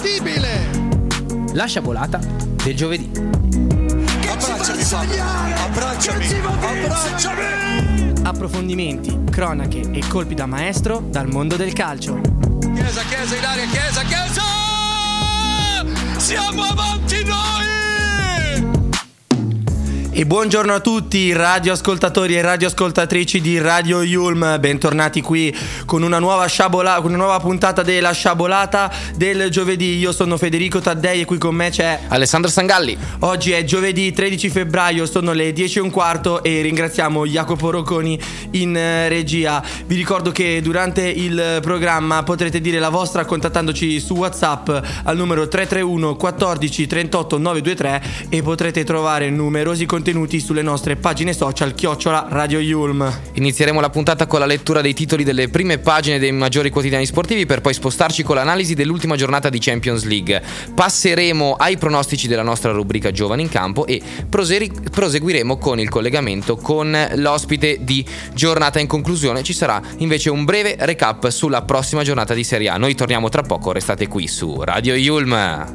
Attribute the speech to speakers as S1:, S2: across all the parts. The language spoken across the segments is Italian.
S1: incredibile!
S2: La sciabolata del giovedì.
S1: Abbracciami!
S2: Approfondimenti, cronache e colpi da maestro dal mondo del calcio.
S1: Chiesa in aria, Chiesa! Siamo avanti noi!
S2: E buongiorno a tutti radioascoltatori e radioascoltatrici di Radio Yulm, bentornati qui con una nuova puntata della sciabolata del giovedì. Io sono Federico Taddei e qui con me c'è
S3: Alessandro Sangalli.
S2: Oggi è giovedì 13 febbraio, sono le 10:15 e ringraziamo Jacopo Rocconi in regia. Vi ricordo che durante il programma potrete dire la vostra contattandoci su WhatsApp al numero 331 14 38 923 e potrete trovare numerosi contenuti sulle nostre pagine social @Radio Yulm.
S3: Inizieremo la puntata con la lettura dei titoli delle prime pagine dei maggiori quotidiani sportivi per poi spostarci con l'analisi dell'ultima giornata di Champions League. Passeremo ai pronostici della nostra rubrica Giovani in Campo e proseguiremo con il collegamento con l'ospite di giornata. In conclusione ci sarà invece un breve recap sulla prossima giornata di Serie A. Noi torniamo tra poco, restate qui su Radio Yulm.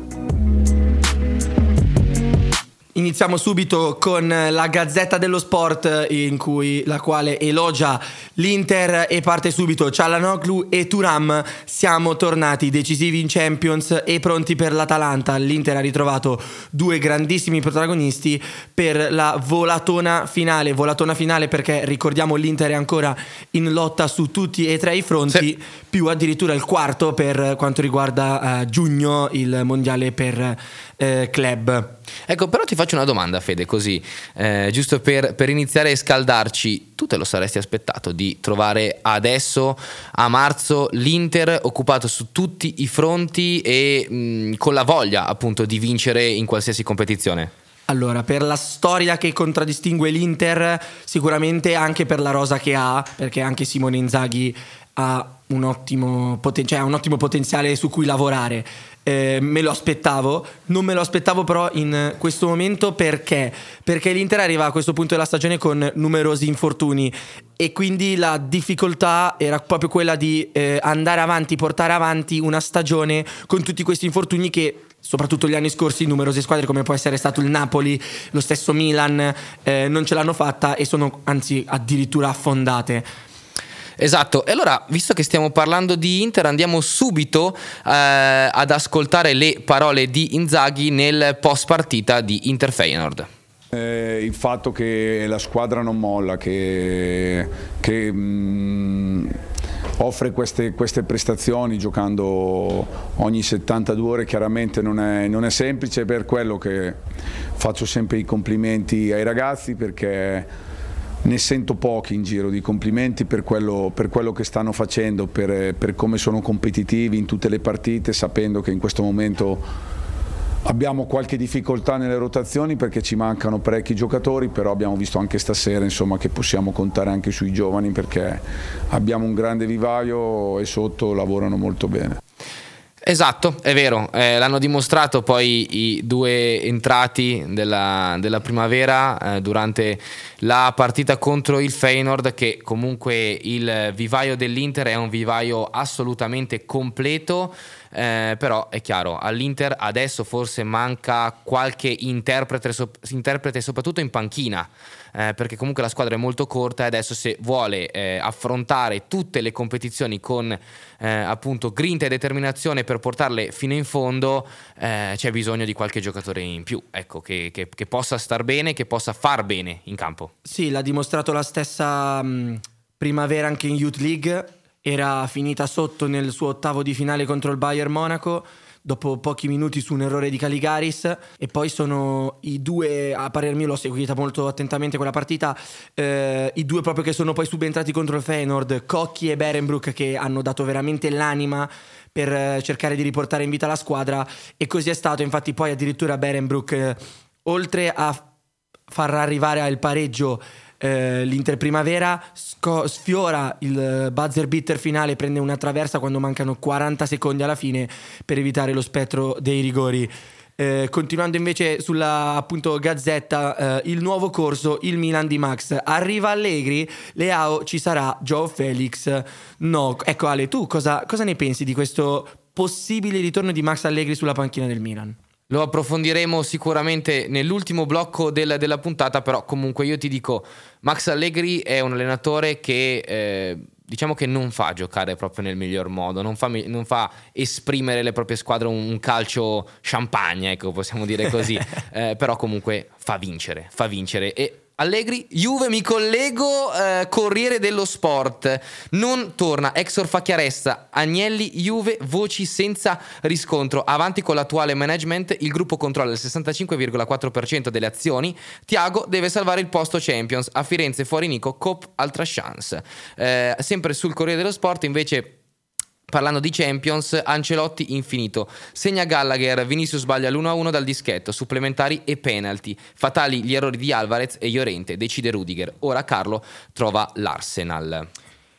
S2: Iniziamo subito con la Gazzetta dello Sport, la quale elogia l'Inter e parte subito. Çalhanoğlu e Thuram, siamo tornati decisivi in Champions e pronti per l'Atalanta. L'Inter ha ritrovato due grandissimi protagonisti per la volatona finale perché ricordiamo l'Inter è ancora in lotta su tutti e tre i fronti, sì, più addirittura il quarto per quanto riguarda giugno, il mondiale per club.
S3: Ecco, però ti faccio una domanda, Fede, così giusto per iniziare a scaldarci. Tu te lo saresti aspettato di trovare adesso a marzo l'Inter occupato su tutti i fronti e con la voglia appunto di vincere in qualsiasi competizione?
S2: Allora, per la storia che contraddistingue l'Inter, sicuramente anche per la rosa che ha, perché anche Simone Inzaghi ha un ottimo potenziale su cui lavorare. Me lo aspettavo, non me lo aspettavo però in questo momento perché l'Inter arriva a questo punto della stagione con numerosi infortuni e quindi la difficoltà era proprio quella di andare avanti, portare avanti una stagione con tutti questi infortuni che soprattutto gli anni scorsi numerose squadre come può essere stato il Napoli, lo stesso Milan non ce l'hanno fatta e sono anzi addirittura affondate.
S3: Esatto, e allora visto che stiamo parlando di Inter andiamo subito ad ascoltare le parole di Inzaghi nel post partita di Inter Feyenoord.
S4: Il fatto che la squadra non molla, che offre queste prestazioni giocando ogni 72 ore chiaramente non è semplice, per quello che faccio sempre i complimenti ai ragazzi, perché ne sento pochi in giro di complimenti per quello che stanno facendo, per come sono competitivi in tutte le partite, sapendo che in questo momento abbiamo qualche difficoltà nelle rotazioni perché ci mancano parecchi giocatori, però abbiamo visto anche stasera insomma, che possiamo contare anche sui giovani perché abbiamo un grande vivaio e sotto lavorano molto bene.
S3: Esatto, è vero, l'hanno dimostrato poi i due entrati della primavera durante la partita contro il Feyenoord, che comunque il vivaio dell'Inter è un vivaio assolutamente completo, però è chiaro, all'Inter adesso forse manca qualche interprete soprattutto in panchina, perché comunque la squadra è molto corta e adesso se vuole affrontare tutte le competizioni con appunto grinta e determinazione per portarle fino in fondo, c'è bisogno di qualche giocatore in più, ecco, che possa star bene, che possa far bene in campo.
S2: Sì, l'ha dimostrato la stessa primavera anche in Youth League, era finita sotto nel suo ottavo di finale contro il Bayern Monaco dopo pochi minuti su un errore di Caligaris, e poi sono i due, a parer mio l'ho seguita molto attentamente quella partita, i due proprio che sono poi subentrati contro il Feyenoord, Cocchi e Berenbrook, che hanno dato veramente l'anima per cercare di riportare in vita la squadra, e così è stato. Infatti poi addirittura Berenbrook, oltre a far arrivare al pareggio l'Inter primavera, sfiora il buzzer beater finale, prende una traversa quando mancano 40 secondi alla fine per evitare lo spettro dei rigori. Continuando invece sulla appunto Gazzetta, il nuovo corso, il Milan di Max, arriva Allegri, Leao ci sarà, Joao Felix no. Ecco Ale, tu cosa ne pensi di questo possibile ritorno di Max Allegri sulla panchina del Milan.
S3: Lo approfondiremo sicuramente nell'ultimo blocco della puntata, però comunque io ti dico, Max Allegri è un allenatore che diciamo che non fa giocare proprio nel miglior modo, non fa esprimere le proprie squadre un calcio champagne, ecco, possiamo dire così, però comunque fa vincere e Allegri, Juve, mi collego, Corriere dello Sport, non torna Exor fa chiarezza, Agnelli, Juve, voci senza riscontro, avanti con l'attuale management, il gruppo controlla il 65,4% delle azioni, Thiago deve salvare il posto Champions, a Firenze fuori Nico, Cop altra chance. Sempre sul Corriere dello Sport invece, parlando di Champions, Ancelotti infinito, segna Gallagher, Vinicius sbaglia l'1-1 dal dischetto, supplementari e penalty, fatali gli errori di Alvarez e Llorente, decide Rudiger, ora Carlo trova l'Arsenal.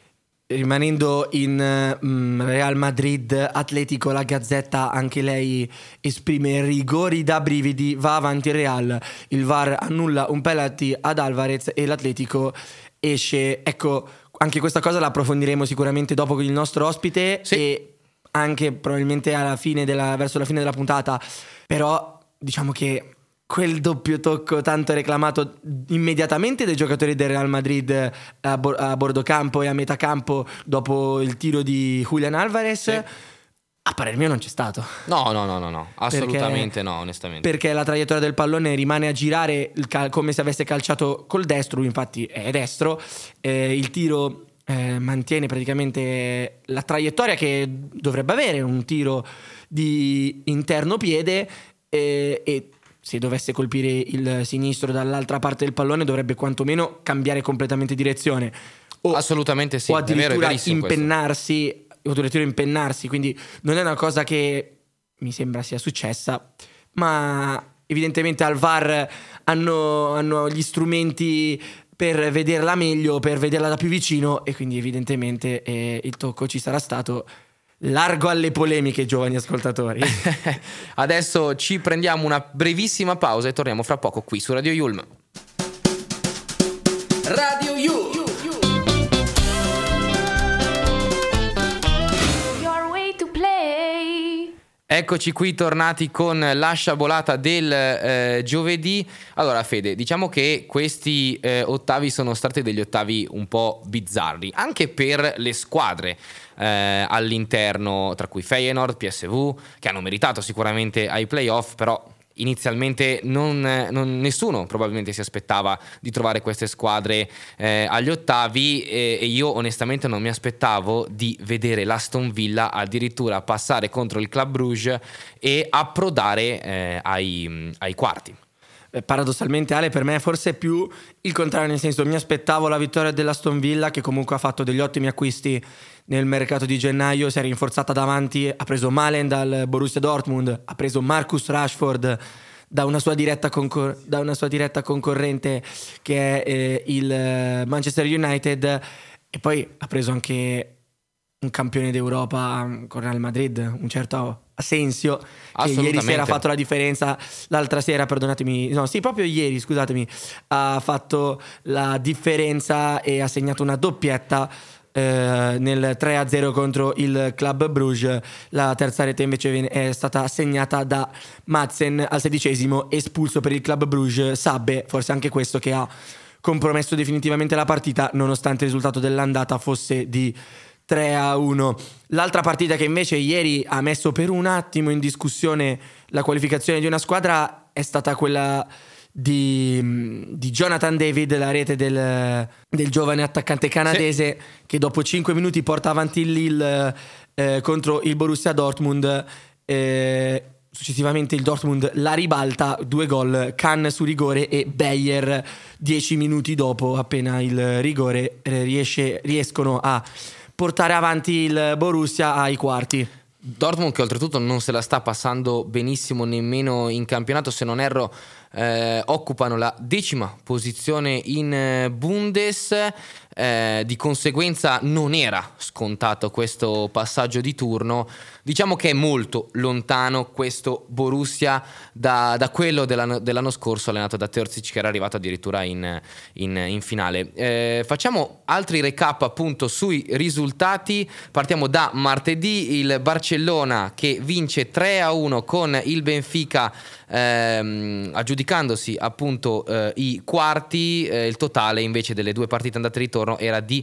S2: Rimanendo in Real Madrid Atletico, la Gazzetta anche lei esprime rigori da brividi, va avanti il Real, il VAR annulla un penalty ad Alvarez e l'Atletico esce, ecco. Anche questa cosa la approfondiremo sicuramente dopo con il nostro ospite, sì. E anche probabilmente verso la fine della puntata. Però diciamo che quel doppio tocco tanto reclamato immediatamente dai giocatori del Real Madrid a bordo campo e a metà campo dopo il tiro di Julian Alvarez, sì. A parer mio non c'è stato.
S3: No, assolutamente no, onestamente.
S2: Perché la traiettoria del pallone rimane a girare come se avesse calciato col destro, lui infatti è destro, il tiro mantiene praticamente la traiettoria che dovrebbe avere un tiro di interno piede, e se dovesse colpire il sinistro dall'altra parte del pallone dovrebbe quantomeno cambiare completamente direzione.
S3: Assolutamente sì,
S2: o addirittura
S3: impennarsi,
S2: quindi non è una cosa che mi sembra sia successa, ma evidentemente al VAR hanno gli strumenti per vederla meglio, per vederla da più vicino, e quindi evidentemente il tocco ci sarà stato. Largo alle polemiche, giovani ascoltatori.
S3: Adesso ci prendiamo una brevissima pausa e torniamo fra poco qui su Radio Yulm.
S5: Radio Yulm.
S3: Eccoci qui tornati con la sciabolata del giovedì. Allora Fede, diciamo che questi ottavi sono stati degli ottavi un po' bizzarri, anche per le squadre all'interno, tra cui Feyenoord, PSV, che hanno meritato sicuramente ai playoff, però inizialmente nessuno probabilmente si aspettava di trovare queste squadre agli ottavi, e io onestamente non mi aspettavo di vedere l'Aston Villa addirittura passare contro il Club Brugge e approdare ai quarti.
S2: Paradossalmente, Ale, per me forse è più il contrario, nel senso mi aspettavo la vittoria dell'Aston Villa, che comunque ha fatto degli ottimi acquisti nel mercato di gennaio, si è rinforzata davanti, ha preso Malen dal Borussia Dortmund, ha preso Marcus Rashford da una sua diretta concorrente che è il Manchester United, e poi ha preso anche un campione d'Europa con Real Madrid, un certo Asensio, che ieri sera ha fatto la differenza, l'altra sera, proprio ieri, scusatemi, ha fatto la differenza e ha segnato una doppietta nel 3-0 contro il Club Brugge. La terza rete invece è stata segnata da Madsen al 16esimo, espulso per il Club Brugge Sabbe, forse anche questo che ha compromesso definitivamente la partita, nonostante il risultato dell'andata fosse di 3-1. L'altra partita che invece ieri ha messo per un attimo in discussione la qualificazione di una squadra è stata quella di Jonathan David, la rete del giovane attaccante canadese, sì, che dopo 5 minuti porta avanti il Lille contro il Borussia Dortmund. Successivamente il Dortmund la ribalta, 2 gol, Kahn su rigore e Beyer 10 minuti dopo, appena il rigore, riescono a portare avanti il Borussia ai quarti.
S3: Dortmund che oltretutto non se la sta passando benissimo nemmeno in campionato, se non erro occupano la 10ª posizione in Bundes. di conseguenza non era scontato questo passaggio di turno. Diciamo che è molto lontano questo Borussia da quello dell'anno scorso, allenato da Terzic, che era arrivato addirittura in finale. Facciamo altri recap appunto sui risultati. Partiamo da martedì: il Barcellona che vince 3-1 con il Benfica, aggiudicandosi appunto i quarti. Il totale invece delle due partite andate e ritorno era di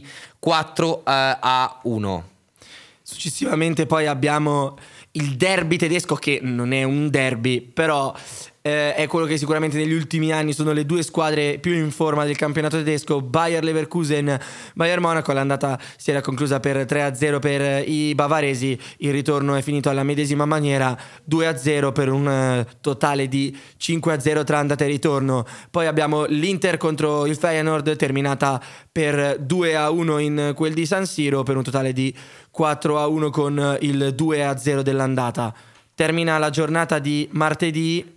S3: 4-1.
S2: Successivamente poi abbiamo il derby tedesco, che non è un derby, però è quello che sicuramente negli ultimi anni sono le due squadre più in forma del campionato tedesco. Bayer Leverkusen, Bayern Monaco. L'andata si era conclusa per 3-0 per i bavaresi, il ritorno è finito alla medesima maniera, 2-0 per un totale di 5-0 tra andata e ritorno. Poi abbiamo l'Inter contro il Feyenoord, terminata per 2-1 in quel di San Siro, per un totale di 4-1 con il 2-0 dell'andata. Termina la giornata di martedì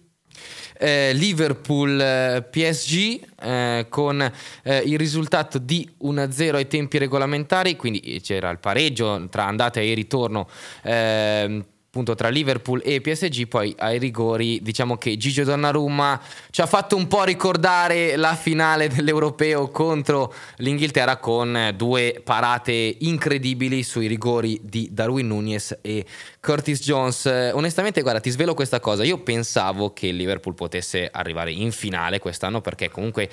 S3: Liverpool PSG con il risultato di 1-0 ai tempi regolamentari, quindi c'era il pareggio tra andata e ritorno appunto tra Liverpool e PSG. Poi ai rigori diciamo che Gigio Donnarumma ci ha fatto un po' ricordare la finale dell'Europeo contro l'Inghilterra, con due parate incredibili sui rigori di Darwin Núñez e Curtis Jones. Onestamente, guarda, ti svelo questa cosa: io pensavo che il Liverpool potesse arrivare in finale quest'anno, perché comunque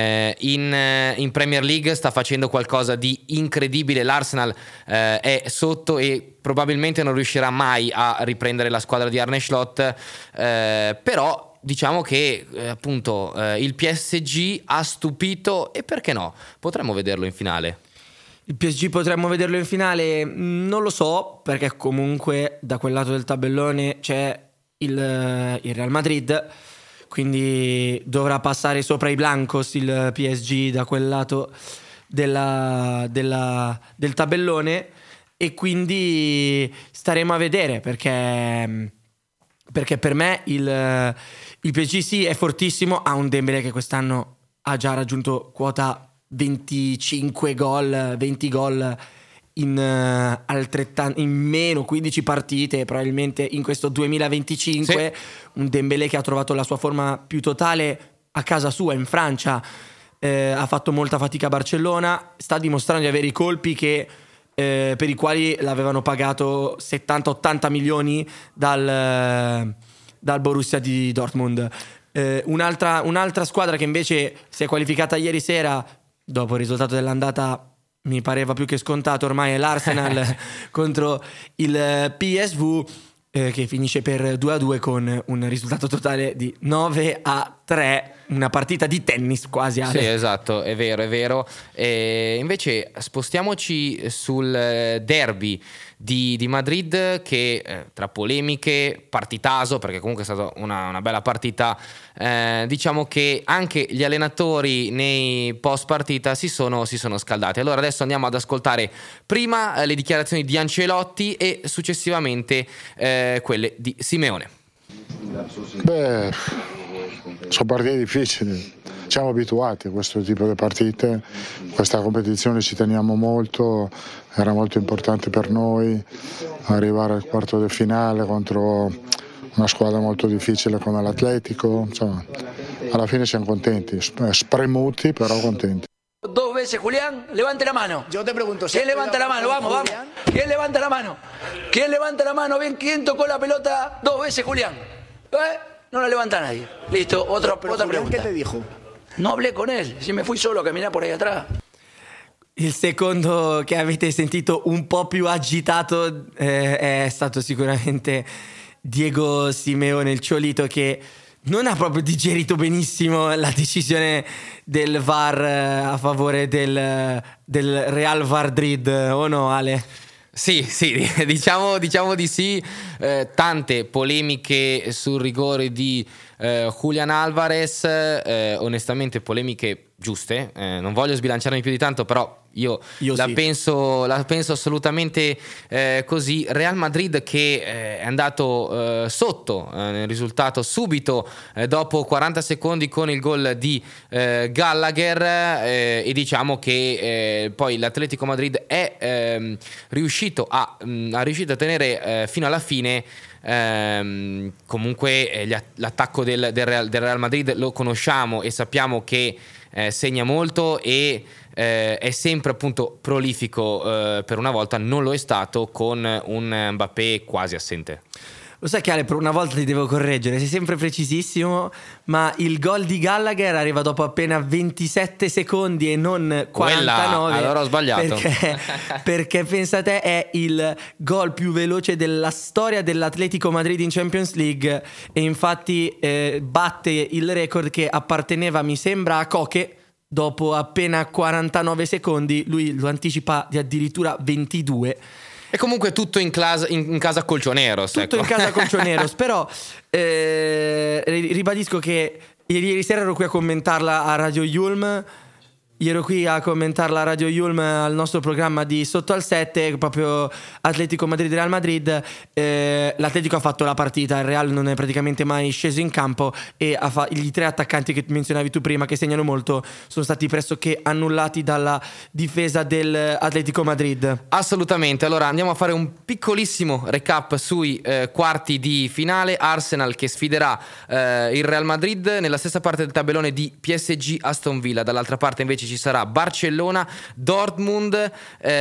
S3: in Premier League sta facendo qualcosa di incredibile. L'Arsenal è sotto e probabilmente non riuscirà mai a riprendere la squadra di Arne Slot, però diciamo che appunto il PSG ha stupito, e perché no, potremmo vederlo in finale.
S2: Il PSG potremmo vederlo in finale? Non lo so, perché comunque da quel lato del tabellone c'è il Real Madrid, quindi dovrà passare sopra i blancos il PSG da quel lato del tabellone, e quindi staremo a vedere, perché per me il PSG sì è fortissimo, ha un Dembélé che quest'anno ha già raggiunto quota 25 gol, 20 gol in meno 15 partite probabilmente in questo 2025. Sì. Un Dembélé che ha trovato la sua forma più totale a casa sua in Francia, ha fatto molta fatica a Barcellona, sta dimostrando di avere i colpi per i quali l'avevano pagato 70-80 milioni dal Borussia di Dortmund. Un'altra squadra che invece si è qualificata ieri sera dopo il risultato dell'andata, mi pareva più che scontato ormai, è l'Arsenal contro il PSV, che finisce per 2-2 con un risultato totale di 9-3, una partita di tennis quasi, Ale.
S3: Sì, esatto, è vero. E invece spostiamoci sul derby di Madrid, che tra polemiche, partitaso, perché comunque è stata una bella partita, diciamo che anche gli allenatori nei post partita si sono scaldati. Allora adesso andiamo ad ascoltare prima le dichiarazioni di Ancelotti e successivamente quelle di Simeone.
S5: Beh, sono partite difficili, siamo abituati a questo tipo di partite, questa competizione ci teniamo molto, era molto importante per noi arrivare al quarto di finale contro una squadra molto difficile come l'Atletico. Insomma, alla fine siamo contenti, spremuti però contenti.
S6: Dos veces, Julián, levante la mano.
S7: Yo te pregunto,
S6: ¿quién levanta la mano? Vamos. ¿Quién levanta la mano? ¿Quién levanta la mano? Bien, ¿quién tocó la pelota dos veces, Julián? No la levanta nadie. Listo, otra pregunta.
S7: ¿Qué te dijo?
S6: No hablé con él, si me fui solo a caminar por ahí atrás.
S2: Il secondo che avete sentito un po' più agitato è stato sicuramente Diego Simeone, il ciolito, che non ha proprio digerito benissimo la decisione del VAR a favore del Real Madrid, o no, Ale?
S3: Sì, diciamo di sì. Tante polemiche sul rigore di Julian Alvarez, onestamente polemiche giuste, non voglio sbilanciarmi più di tanto, però io la penso assolutamente così. Real Madrid che è andato sotto nel risultato subito dopo 40 secondi con il gol di Gallagher, e diciamo che poi l'Atletico Madrid è riuscito a tenere fino alla fine. Comunque l'attacco del Real Madrid lo conosciamo e sappiamo che segna molto e è sempre appunto prolifico. Per una volta non lo è stato con un Mbappé quasi assente.
S2: Lo sai che Ale, per una volta ti devo correggere, sei sempre precisissimo, ma il gol di Gallagher arriva dopo appena 27 secondi e non 49.
S3: Allora ho sbagliato.
S2: Perché pensa te, è il gol più veloce della storia dell'Atletico Madrid in Champions League, e infatti batte il record che apparteneva, mi sembra, a Koke. Dopo appena 49 secondi lui lo anticipa di addirittura 22.
S3: E comunque tutto in casa Colchoneros.
S2: Tutto in casa Colchoneros. Però ribadisco che ieri sera ero qui a commentarla a Radio Yulm. Al nostro programma di Sotto al 7, proprio Atletico Madrid-Real Madrid. L'Atletico ha fatto la partita, il Real non è praticamente mai sceso in campo, e i 3 attaccanti che menzionavi tu prima, che segnano molto, sono stati pressoché annullati dalla difesa dell'Atletico Madrid.
S3: Assolutamente. Allora andiamo a fare un piccolissimo recap sui quarti di finale. Arsenal che sfiderà il Real Madrid nella stessa parte del tabellone di PSG Aston Villa. Dall'altra parte invece ci sarà Barcellona, Dortmund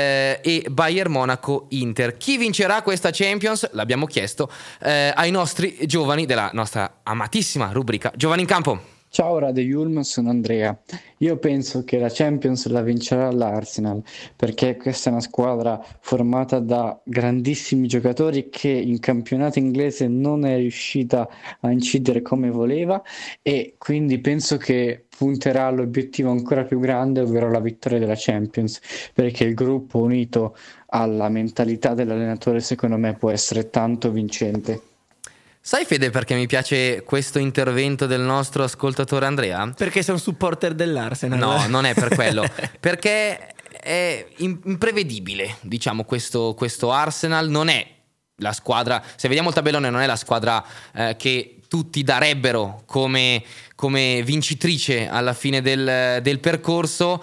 S3: e Bayern Monaco Inter. Chi vincerà questa Champions? L'abbiamo chiesto ai nostri giovani della nostra amatissima rubrica Giovani in Campo.
S7: Ciao Radio Yulm, sono Andrea. Io penso che la Champions la vincerà l'Arsenal, perché questa è una squadra formata da grandissimi giocatori che in campionato inglese non è riuscita a incidere come voleva, e quindi penso che punterà all'obiettivo ancora più grande, ovvero la vittoria della Champions, perché il gruppo unito alla mentalità dell'allenatore secondo me può essere tanto vincente.
S3: Sai Fede perché mi piace questo intervento del nostro ascoltatore Andrea?
S2: Perché sei un supporter dell'Arsenal.
S3: No, non è per quello. Perché è imprevedibile, diciamo, questo Arsenal. Non è la squadra, se vediamo il tabellone, non è la squadra che tutti darebbero come vincitrice alla fine del percorso,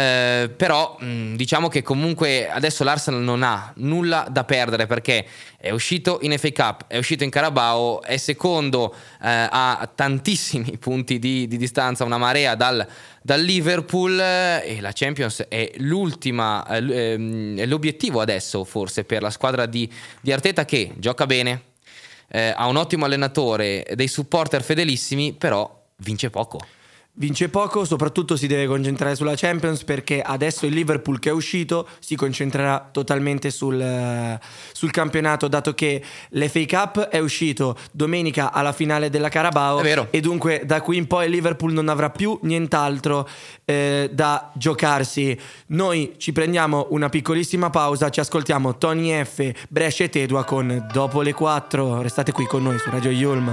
S3: però diciamo che comunque adesso l'Arsenal non ha nulla da perdere, perché è uscito in FA Cup, è uscito in Carabao, è secondo a tantissimi punti di distanza, una marea dal Liverpool, e la Champions è l'ultima, è l'obiettivo adesso forse per la squadra di Arteta, che gioca bene, ha un ottimo allenatore, dei supporter fedelissimi, però vince poco.
S2: Vince poco, soprattutto si deve concentrare sulla Champions, perché adesso il Liverpool che è uscito si concentrerà totalmente sul campionato, dato che l'FA Cup è uscito domenica alla finale della Carabao, e dunque da qui in poi il Liverpool non avrà più nient'altro da giocarsi. Noi ci prendiamo una piccolissima pausa, ci ascoltiamo Tony F, Brescia e Tedua con Dopo le 4. Restate qui con noi su Radio Yulm.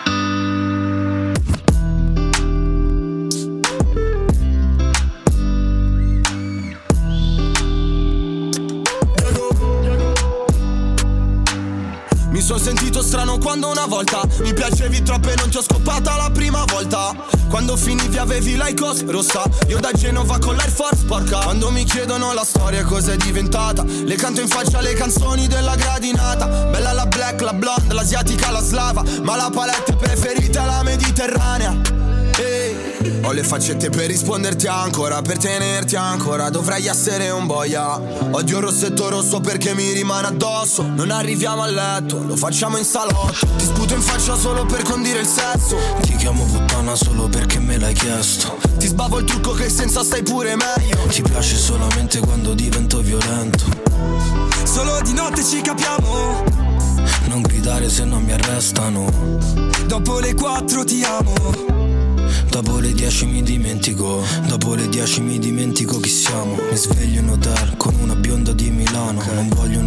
S8: Mi sono sentito strano quando una volta mi piacevi troppo e non ti ho scoppata la prima volta. Quando finivi avevi l'Aicos rossa, io da Genova con l'Air Force porca. Quando mi chiedono la storia cosa è diventata, le canto in faccia le canzoni della gradinata. Bella la black, la blonde, l'asiatica, la slava, ma la palette preferita è la mediterranea. Ho le faccette per risponderti ancora, per tenerti ancora, dovrei essere un boia. Odio il rossetto rosso perché mi rimane addosso. Non arriviamo a letto, lo facciamo in salotto. Ti sputo in faccia solo per condire il sesso.
S9: Ti chiamo puttana solo perché me l'hai chiesto.
S8: Ti sbavo il trucco che senza stai pure meglio.
S9: Ti piace solamente quando divento violento.
S8: Solo di notte ci capiamo.
S9: Non gridare se non mi arrestano.
S8: Dopo le 4 ti amo.
S9: Dopo le 10 mi dimentico. Dopo le 10 mi dimentico chi siamo. Mi sveglio in hotel con una bionda di Milano. Non voglio una modella,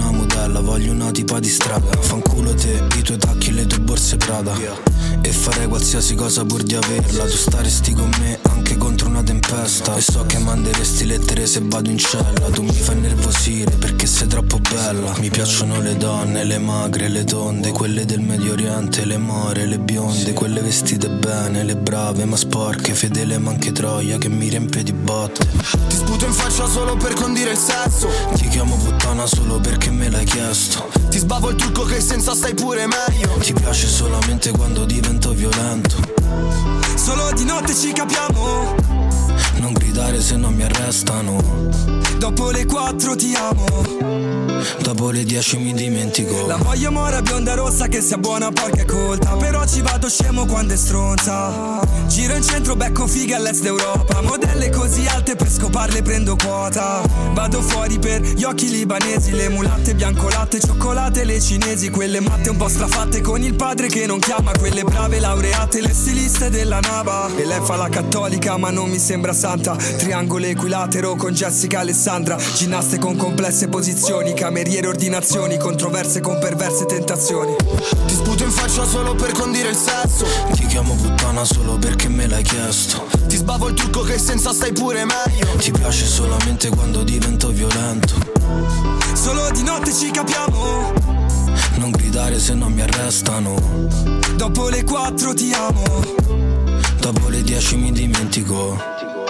S9: bella, voglio una tipa di strada. Fanculo te, i tuoi tacchi, le tue borse Prada. E farei qualsiasi cosa pur di averla. Tu staresti con me anche contro una tempesta. E so che manderesti lettere se vado in cella. Tu mi fai nervosire perché sei troppo bella. Mi piacciono le donne, le magre, le tonde, quelle del Medio Oriente, le more, le bionde, quelle vestite bene, le brave ma sporche, fedele ma anche troia che mi riempie di botte.
S8: Ti sputo in faccia solo per condire il sesso.
S9: Ti chiamo puttana solo perché me l'hai chiesto.
S8: Ti sbavo il trucco che senza stai pure meglio.
S9: Ti piace solamente quando divento violento.
S8: Solo di notte ci capiamo.
S9: Non gridare se non mi arrestano.
S8: Dopo le 4 ti amo.
S9: Dopo le 10 mi dimentico.
S8: La voglio mora bionda rossa che sia buona porca e colta. Però ci vado scemo quando è stronza. Giro in centro becco fighe all'est d'Europa. Modelle così alte per scoparle prendo quota. Vado fuori per gli occhi libanesi. Le mulatte bianco latte, cioccolate le cinesi. Quelle matte un po' strafatte con il padre che non chiama. Quelle brave laureate, le stiliste della Naba. E lei fa la cattolica ma non mi sembra santa. Triangolo equilatero con Jessica Alessandra. Ginnaste con complesse posizioni. Cameriere ordinazioni, controverse con perverse tentazioni. Ti sputo in faccia solo per condire il sesso.
S9: Ti chiamo puttana solo perché me l'hai chiesto.
S8: Ti sbavo il trucco che senza stai pure meglio.
S9: Ti piace solamente quando divento violento.
S8: Solo di notte ci capiamo.
S9: Non gridare se non mi arrestano.
S8: Dopo le 4 ti amo.
S9: Dopo le 10 mi dimentico.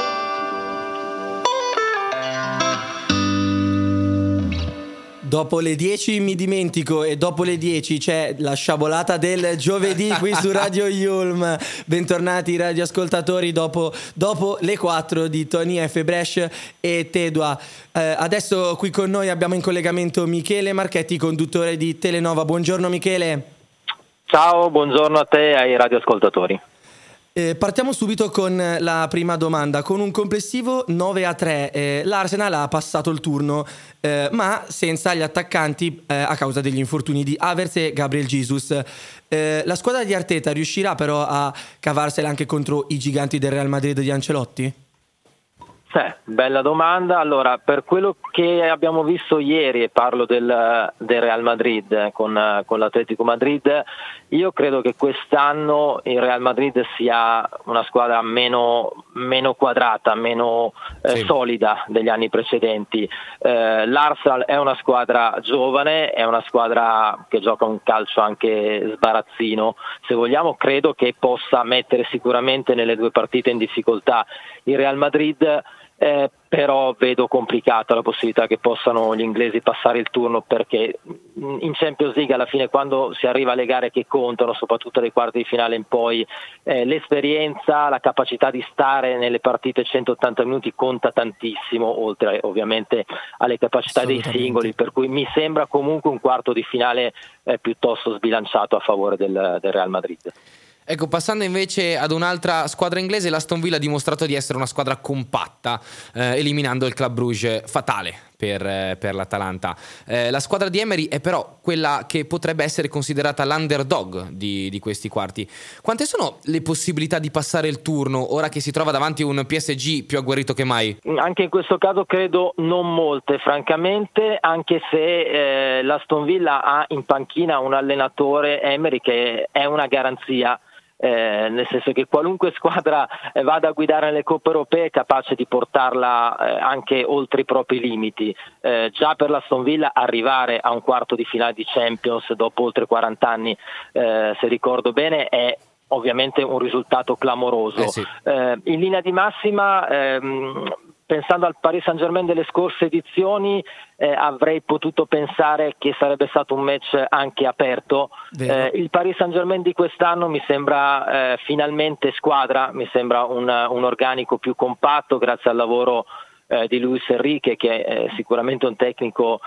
S2: Dopo le 10 mi dimentico e dopo le 10 c'è la sciabolata del giovedì qui su Radio Yulm. Bentornati radioascoltatori dopo le 4 di Tony F. Brescia e Tedua. Adesso qui con noi abbiamo in collegamento Michele Marchetti, conduttore di Telenova. Buongiorno Michele.
S10: Ciao, buongiorno a te e ai radioascoltatori.
S2: Partiamo subito con la prima domanda. Con un complessivo 9-3 l'Arsenal ha passato il turno, ma senza gli attaccanti a causa degli infortuni di Havertz e Gabriel Jesus. La squadra di Arteta riuscirà però a cavarsela anche contro i giganti del Real Madrid di Ancelotti?
S10: Bella domanda. Allora, per quello che abbiamo visto ieri, e parlo del Real Madrid con l'Atletico Madrid, io credo che quest'anno il Real Madrid sia una squadra meno quadrata, meno solida degli anni precedenti. L'Arsenal è una squadra giovane, è una squadra che gioca un calcio anche sbarazzino, se vogliamo. Credo che possa mettere sicuramente nelle due partite in difficoltà il Real Madrid. Però vedo complicata la possibilità che possano gli inglesi passare il turno, perché in Champions League alla fine, quando si arriva alle gare che contano, soprattutto dai quarti di finale in poi, l'esperienza, la capacità di stare nelle partite 180 minuti conta tantissimo, oltre ovviamente alle capacità dei singoli, per cui mi sembra comunque un quarto di finale piuttosto sbilanciato a favore del Real Madrid.
S3: Ecco, passando invece ad un'altra squadra inglese, l'Aston Villa ha dimostrato di essere una squadra compatta, eliminando il Club Brugge, fatale per l'Atalanta. La squadra di Emery è però quella che potrebbe essere considerata l'underdog di questi quarti. Quante sono le possibilità di passare il turno ora che si trova davanti un PSG più agguerrito che mai?
S10: Anche in questo caso credo non molte, francamente, anche se l'Aston Villa ha in panchina un allenatore, Emery, che è una garanzia. Nel senso che qualunque squadra vada a guidare nelle coppe europee è capace di portarla anche oltre i propri limiti. Già per l'Aston Villa arrivare a un quarto di finale di Champions dopo oltre 40 anni, se ricordo bene, è ovviamente un risultato clamoroso.
S3: Sì.
S10: In linea di massima, pensando al Paris Saint-Germain delle scorse edizioni, avrei potuto pensare che sarebbe stato un match anche aperto. Il Paris Saint-Germain di quest'anno mi sembra finalmente squadra, mi sembra un organico più compatto grazie al lavoro di Luis Enrique, che è sicuramente un tecnico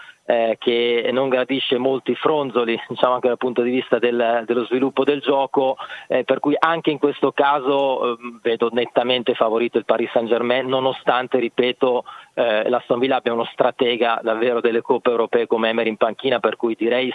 S10: che non gradisce molti fronzoli, diciamo, anche dal punto di vista dello sviluppo del gioco, per cui anche in questo caso vedo nettamente favorito il Paris Saint-Germain, nonostante, ripeto, l'Aston Villa abbia uno stratega davvero delle coppe europee come Emery in panchina, per cui direi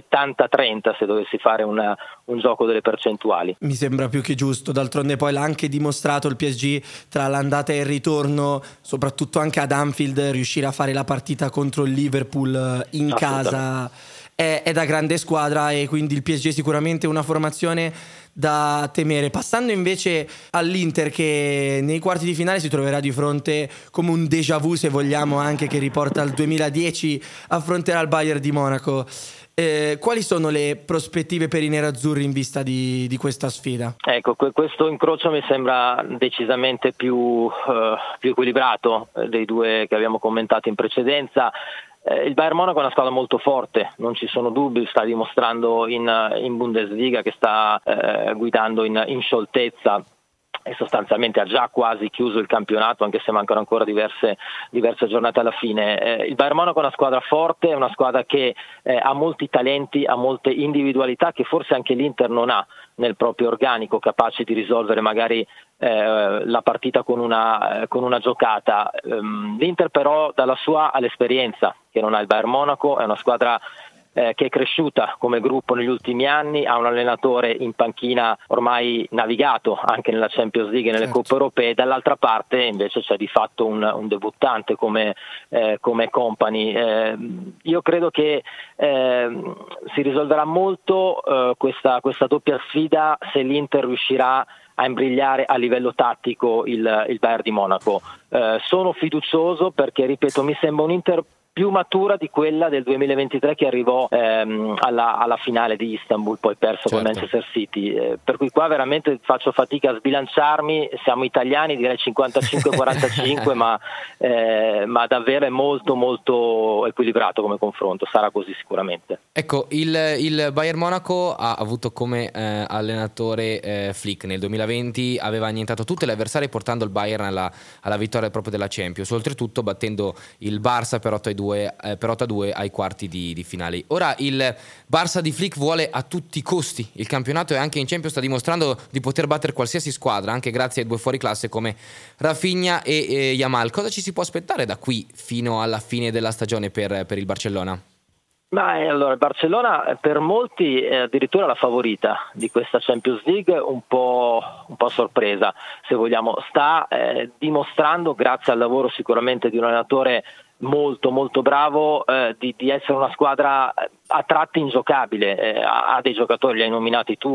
S10: 70-30 se dovessi fare un gioco delle percentuali.
S2: Mi sembra più che giusto, d'altronde poi l'ha anche dimostrato il PSG tra l'andata e il ritorno, soprattutto anche ad Anfield, riuscire a fare la partita contro il Liverpool in casa è da grande squadra, e quindi il PSG è sicuramente una formazione da temere. Passando invece all'Inter, che nei quarti di finale si troverà di fronte, come un déjà vu se vogliamo, anche che riporta al 2010, affronterà il Bayern di Monaco. Quali sono le prospettive per i nerazzurri in vista di questa sfida?
S10: Ecco, questo incrocio mi sembra decisamente più equilibrato dei due che abbiamo commentato in precedenza. Il Bayern Monaco è una squadra molto forte, non ci sono dubbi, sta dimostrando in Bundesliga che sta guidando in scioltezza e sostanzialmente ha già quasi chiuso il campionato, anche se mancano ancora diverse giornate alla fine. Il Bayern Monaco è una squadra forte, è una squadra che ha molti talenti, ha molte individualità che forse anche l'Inter non ha nel proprio organico, capaci di risolvere magari la partita con una giocata. L'Inter però dalla sua ha l'esperienza che non ha il Bayern Monaco, è una squadra che è cresciuta come gruppo negli ultimi anni, ha un allenatore in panchina ormai navigato anche nella Champions League e nelle Coppe Europee. Dall'altra parte invece c'è di fatto un debuttante come Kompany. Io credo che si risolverà molto questa doppia sfida se l'Inter riuscirà a imbrigliare a livello tattico il Bayern di Monaco. Sono fiducioso perché, ripeto, mi sembra un Inter più matura di quella del 2023 che arrivò alla finale di Istanbul, poi perso con Manchester City, per cui qua veramente faccio fatica a sbilanciarmi. Siamo italiani, direi 55-45, ma davvero è molto molto equilibrato come confronto, sarà così sicuramente.
S3: Ecco, il Bayern Monaco ha avuto come allenatore Flick. Nel 2020 aveva annientato tutte le avversarie, portando il Bayern alla vittoria proprio della Champions, oltretutto battendo il Barça per 8-2 ai quarti di finale. Ora il Barça di Flick vuole a tutti i costi il campionato, e anche in Champions sta dimostrando di poter battere qualsiasi squadra, anche grazie ai due fuoriclasse come Rafinha e Yamal. Cosa ci si può aspettare da qui fino alla fine della stagione per il Barcellona?
S10: Allora, il Barcellona per molti è addirittura la favorita di questa Champions League, un po' sorpresa se vogliamo. Sta dimostrando, grazie al lavoro sicuramente di un allenatore molto molto bravo, di essere una squadra a tratti ingiocabile. Ha dei giocatori, li hai nominati tu,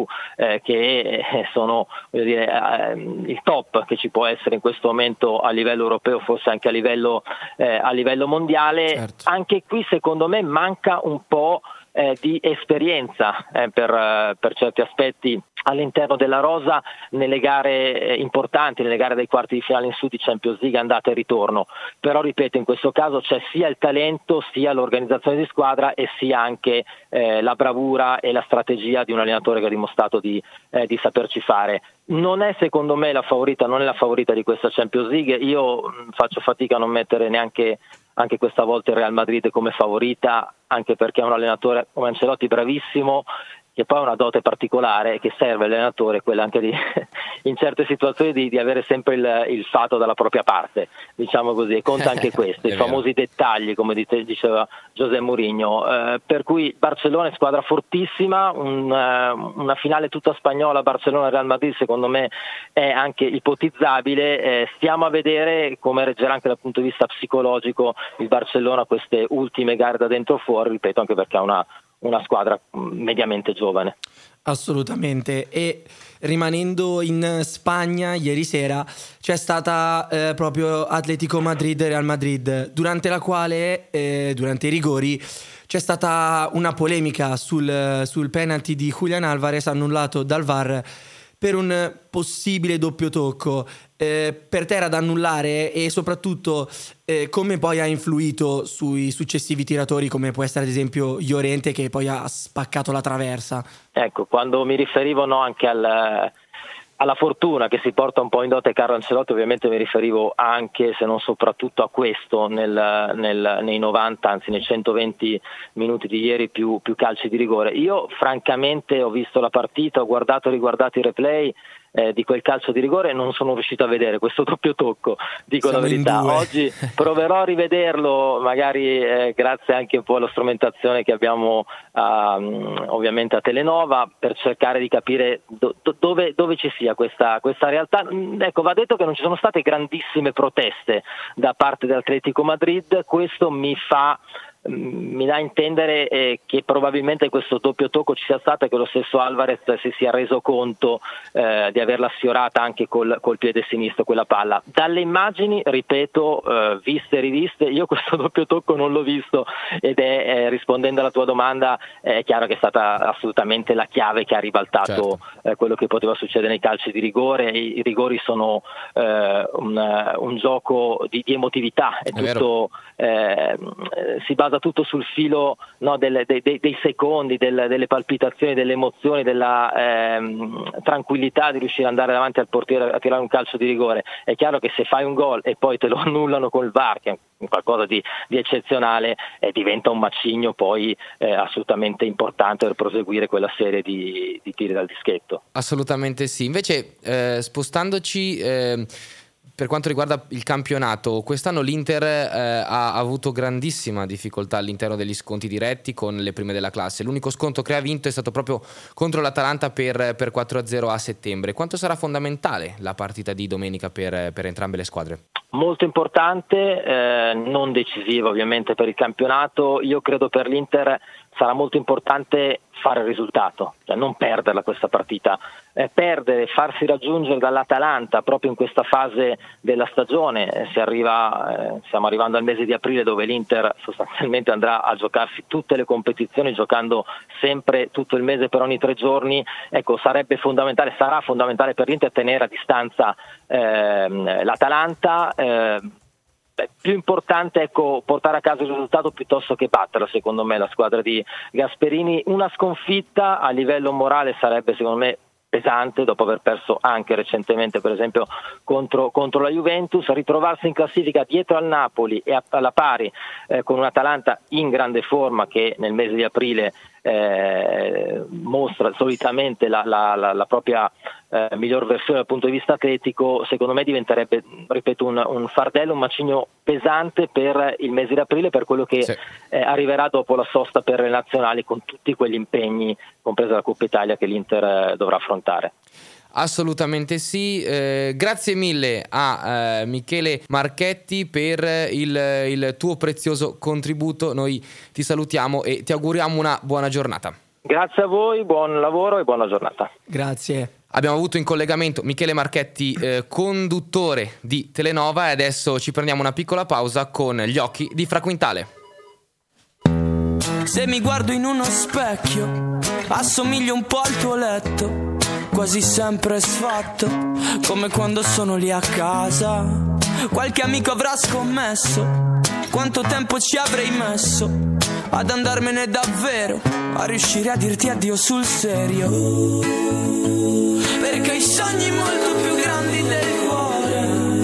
S10: che sono, voglio dire, il top che ci può essere in questo momento a livello europeo, forse anche a livello mondiale. Certo. Anche qui secondo me manca un po' di esperienza per certi aspetti all'interno della rosa nelle gare importanti, nelle gare dei quarti di finale in su di Champions League, andata e ritorno. Però ripeto, in questo caso c'è sia il talento, sia l'organizzazione di squadra e sia anche la bravura e la strategia di un allenatore che ha dimostrato di saperci fare. Non è secondo me la favorita, non è la favorita di questa Champions League. Io faccio fatica a non mettere neanche anche questa volta il Real Madrid come favorita, anche perché è un allenatore come Ancelotti bravissimo, che poi ha una dote particolare che serve all'allenatore, quella anche di in certe situazioni di avere sempre il fato dalla propria parte, diciamo così, e conta anche questo, i famosi dettagli, come diceva José Mourinho, per cui Barcellona è squadra fortissima, una finale tutta spagnola Barcellona-Real Madrid secondo me è anche ipotizzabile. Stiamo a vedere come reggerà anche dal punto di vista psicologico il Barcellona queste ultime gare da dentro fuori, ripeto, anche perché ha una squadra mediamente giovane.
S2: Assolutamente. E rimanendo in Spagna, ieri sera c'è stata proprio Atletico Madrid-Real Madrid, durante la quale durante i rigori c'è stata una polemica sul penalty di Julián Álvarez annullato dal VAR per un possibile doppio tocco. Per te era da annullare, e soprattutto come poi ha influito sui successivi tiratori, come può essere ad esempio Llorente, che poi ha spaccato la traversa?
S10: Ecco, quando mi riferivo anche alla fortuna che si porta un po' in dote Carlo Ancelotti, ovviamente mi riferivo anche, se non soprattutto, a questo nei 90, anzi nei 120 minuti di ieri, più calci di rigore. Io francamente ho visto la partita, ho guardato e riguardato i replay di quel calcio di rigore e non sono riuscito a vedere questo doppio tocco, dico la verità. Oggi proverò a rivederlo, magari grazie anche un po' alla strumentazione che abbiamo ovviamente a Telenova, per cercare di capire dove ci sia questa realtà. Ecco, va detto che non ci sono state grandissime proteste da parte dell'Atletico Madrid, questo mi fa mi dà a intendere che probabilmente questo doppio tocco ci sia stato e che lo stesso Alvarez si sia reso conto di averla sfiorata anche col piede sinistro quella palla. Dalle immagini, ripeto, viste e riviste, io questo doppio tocco non l'ho visto, ed è rispondendo alla tua domanda, è chiaro che è stata assolutamente la chiave che ha ribaltato quello che poteva succedere nei calci di rigore. I rigori sono un gioco di emotività, è tutto, si basa tutto sul filo, no, dei secondi, delle palpitazioni, delle emozioni, della tranquillità di riuscire ad andare davanti al portiere a tirare un calcio di rigore. È chiaro che se fai un gol e poi te lo annullano col VAR, che è qualcosa di eccezionale, diventa un macigno poi assolutamente importante per proseguire quella serie di tiri dal dischetto.
S3: Assolutamente sì. Invece spostandoci per quanto riguarda il campionato, quest'anno l'Inter ha avuto grandissima difficoltà all'interno degli sconti diretti con le prime della classe. L'unico sconto che ha vinto è stato proprio contro l'Atalanta per 4-0 a settembre. Quanto sarà fondamentale la partita di domenica per entrambe le squadre?
S10: Molto importante, non decisiva ovviamente per il campionato. Io credo per l'Inter sarà molto importante fare il risultato, cioè non perderla questa partita, perdere, farsi raggiungere dall'Atalanta proprio in questa fase della stagione. Stiamo arrivando al mese di aprile, dove l'Inter sostanzialmente andrà a giocarsi tutte le competizioni, giocando sempre tutto il mese per ogni 3 giorni. Ecco, sarà fondamentale per l'Inter tenere a distanza l'Atalanta. Più importante, ecco, portare a casa il risultato piuttosto che batterla, secondo me, la squadra di Gasperini. Una sconfitta a livello morale sarebbe, secondo me, pesante, dopo aver perso anche recentemente per esempio contro la Juventus. Ritrovarsi in classifica dietro al Napoli e alla pari con un Atalanta in grande forma, che nel mese di aprile mostra solitamente la propria miglior versione dal punto di vista atletico, secondo me diventerebbe, ripeto, un fardello, un macigno pesante per il mese di aprile, per quello che arriverà dopo la sosta per le nazionali, con tutti quegli impegni, compresa la Coppa Italia, che l'Inter dovrà affrontare.
S3: Assolutamente sì, grazie mille a Michele Marchetti per il tuo prezioso contributo. Noi ti salutiamo e ti auguriamo una buona giornata.
S10: Grazie a voi, buon lavoro e buona giornata.
S2: Grazie.
S3: Abbiamo avuto in collegamento Michele Marchetti, conduttore di Telenova, e adesso ci prendiamo una piccola pausa con Gli occhi di Fra Quintale.
S11: Se mi guardo in uno specchio, assomiglio un po' al tuo letto, quasi sempre sfatto, come quando sono lì a casa. Qualche amico avrà scommesso quanto tempo ci avrei messo ad andarmene davvero, a riuscire a dirti addio sul serio, perché hai sogni molto più grandi del cuore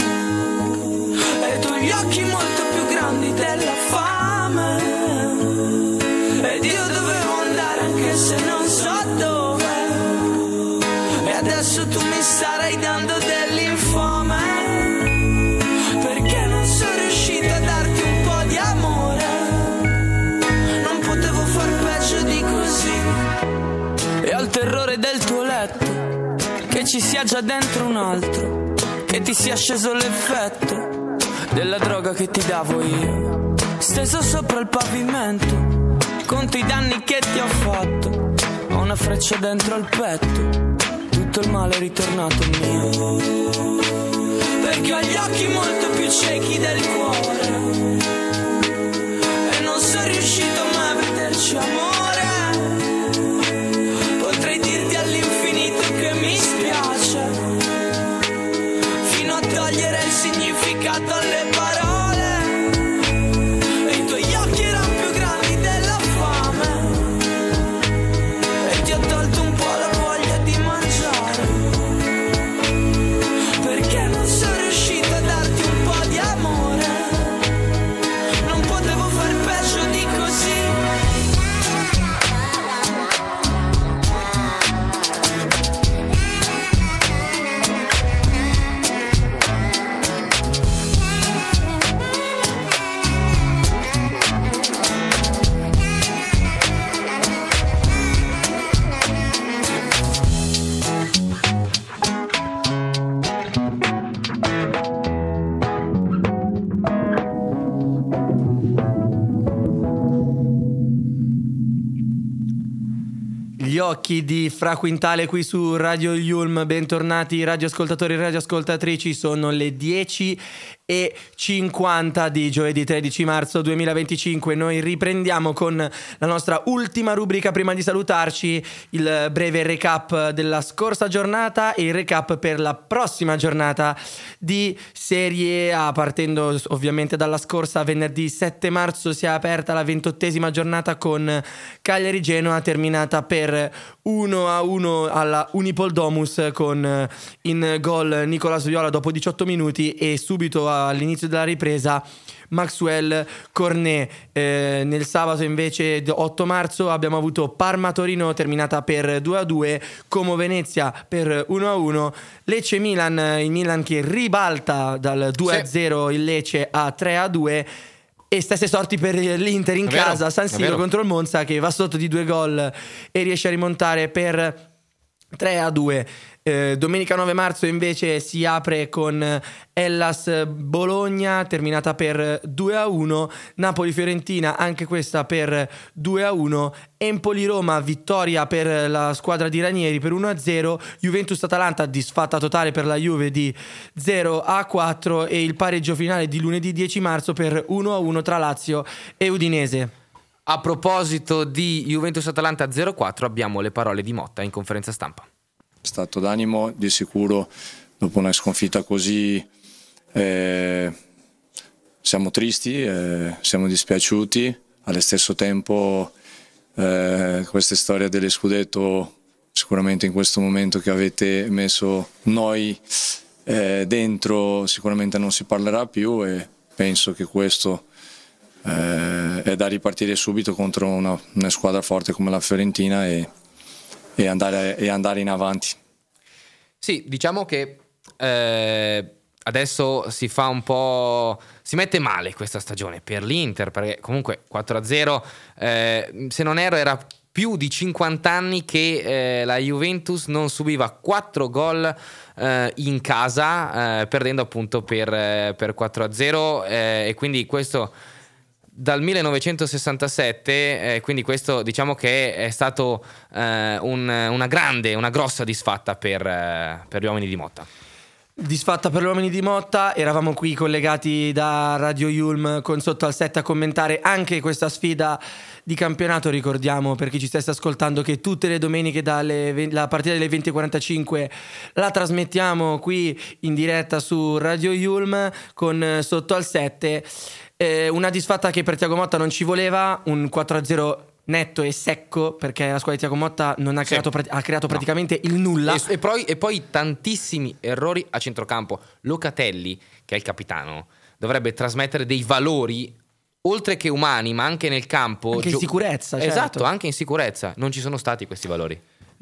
S11: e tu gli occhi molto più grandi della fame, ed io dovevo andare anche se non so dove, e adesso tu mi starai dando dell'infame, perché non sono riuscito a darti un po' di amore, non potevo far peggio di così, e al terrore del tuo letto, che ci sia già dentro un altro, che ti sia sceso l'effetto della droga che ti davo io, steso sopra il pavimento, conto i danni che ti ho fatto, ho una freccia dentro il petto, tutto il male è ritornato mio, perché ho gli occhi molto più ciechi del cuore e non sono riuscito mai a vederci amore, potrei dirti all'infinito che mi spiace, fino a togliere il significato alle parole, e i tuoi occhi erano più grandi della fame, e ti ho tolto un po' la voglia di mangiare, perché non sono riuscito a darti un po' di amore, non potevo far peggio di così.
S2: Gli occhi di Fra Quintale qui su Radio Yulm, bentornati radioascoltatori e radioascoltatrici, sono le 10:50 di giovedì 13 marzo 2025. Noi riprendiamo con la nostra ultima rubrica prima di salutarci, il breve recap della scorsa giornata e il recap per la prossima giornata di Serie A, partendo ovviamente dalla scorsa venerdì 7 marzo si è aperta la 28esima giornata con Cagliari-Genoa, terminata per 1-1 alla Unipol Domus con in gol Nicolas Viola dopo 18 minuti e subito all'inizio della ripresa Maxwell Cornet. Nel sabato invece 8 marzo abbiamo avuto Parma-Torino terminata per 2-2, Como-Venezia per 1-1, Lecce-Milan, il Milan che ribalta dal 2-0 il Lecce a 3-2. E stesse sorti per l'Inter in casa, San Siro contro il Monza, che va sotto di 2 gol e riesce a rimontare per 3-2. Domenica 9 marzo invece si apre con Hellas Bologna, terminata per 2-1, Napoli-Fiorentina anche questa per 2-1, Empoli-Roma, vittoria per la squadra di Ranieri per 1-0, Juventus-Atalanta, disfatta totale per la Juve di 0-4 e il pareggio finale di lunedì 10 marzo per 1-1 tra Lazio e Udinese.
S3: A proposito di Juventus-Atalanta 0-4 abbiamo le parole di Motta in conferenza stampa.
S12: Stato d'animo di sicuro dopo una sconfitta così, siamo tristi, siamo dispiaciuti, allo stesso tempo questa storia dello scudetto sicuramente in questo momento che avete messo noi dentro sicuramente non si parlerà più e penso che questo è da ripartire subito contro una squadra forte come la Fiorentina e andare in avanti.
S3: Sì, diciamo che adesso si fa un po', si mette male questa stagione per l'Inter, perché comunque 4-0, se non erro era più di 50 anni che la Juventus non subiva 4 gol in casa, perdendo appunto per 4-0, e quindi questo dal 1967, quindi questo diciamo che è stato una grossa disfatta per gli uomini di Motta.
S2: Disfatta per gli uomini di Motta, eravamo qui collegati da Radio Yulm con Sotto al Set a commentare anche questa sfida di campionato. Ricordiamo per chi ci stesse ascoltando che tutte le domeniche la partita delle 20:45 la trasmettiamo qui in diretta su Radio Yulm con Sotto al Set. Una disfatta che per Thiago Motta non ci voleva, un 4-0 netto e secco, perché la squadra di Thiago Motta non ha creato, ha creato praticamente il nulla
S3: e poi tantissimi errori a centrocampo. Locatelli, che è il capitano, dovrebbe trasmettere dei valori oltre che umani, ma anche nel campo,
S2: anche in sicurezza, certo.
S3: Esatto, anche in sicurezza. Non ci sono stati questi valori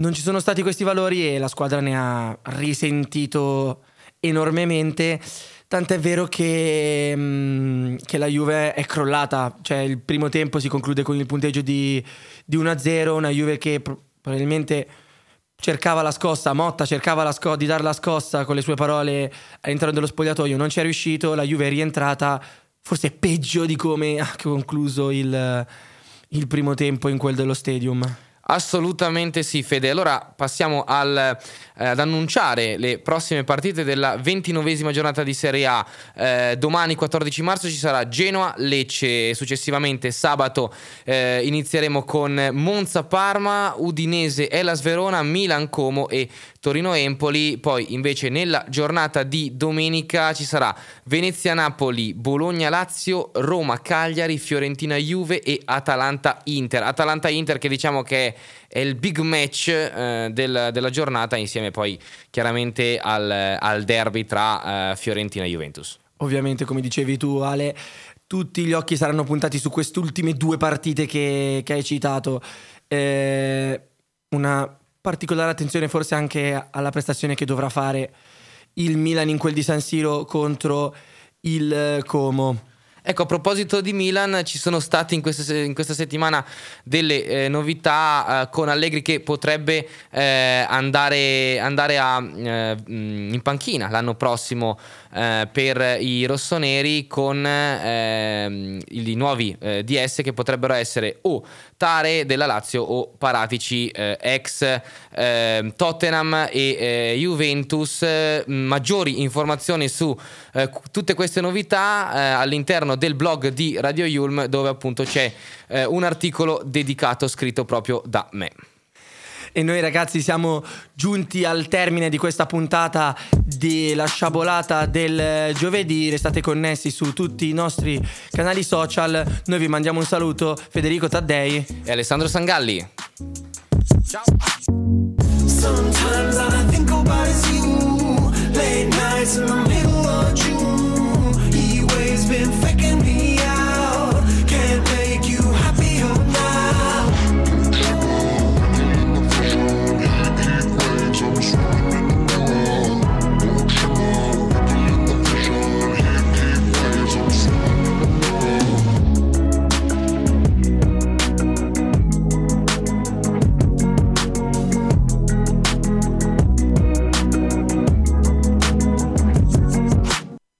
S2: e la squadra ne ha risentito enormemente. Tant'è vero che la Juve è crollata, cioè il primo tempo si conclude con il punteggio di 1-0, una Juve che probabilmente cercava la scossa, Motta cercava di dar la scossa con le sue parole all'interno dello spogliatoio, non ci è riuscito, la Juve è rientrata, forse peggio di come ha concluso il primo tempo in quel dello Stadium.
S3: Assolutamente sì, Fede. Allora passiamo ad annunciare le prossime partite della 29esima giornata di Serie A. Domani 14 marzo ci sarà Genoa-Lecce, successivamente sabato inizieremo con Monza-Parma, Udinese-Hellas Verona, Milan-Como e Torino-Empoli. Poi invece nella giornata di domenica ci sarà Venezia-Napoli, Bologna-Lazio, Roma-Cagliari, Fiorentina-Juve e Atalanta-Inter. Atalanta-Inter che diciamo che è il big match della giornata, insieme poi chiaramente al derby tra Fiorentina e Juventus.
S2: Ovviamente, come dicevi tu, Ale, tutti gli occhi saranno puntati su queste ultime 2 partite che hai citato. Una particolare attenzione forse anche alla prestazione che dovrà fare il Milan in quel di San Siro contro il Como.
S3: Ecco, a proposito di Milan, ci sono state in questa settimana delle novità con Allegri che potrebbe andare in panchina l'anno prossimo per i rossoneri, con i nuovi DS che potrebbero essere o Tare della Lazio o Paratici, ex Tottenham e Juventus. Maggiori informazioni su tutte queste novità all'interno del blog di Radio Yulm, dove appunto c'è un articolo dedicato scritto proprio da me.
S2: E noi ragazzi siamo giunti al termine di questa puntata della sciabolata del giovedì. Restate connessi su tutti i nostri canali social. Noi vi mandiamo un saluto, Federico Taddei
S3: e Alessandro Sangalli. Ciao.
S11: Sometimes all I think about is you. Late nights in the middle of June.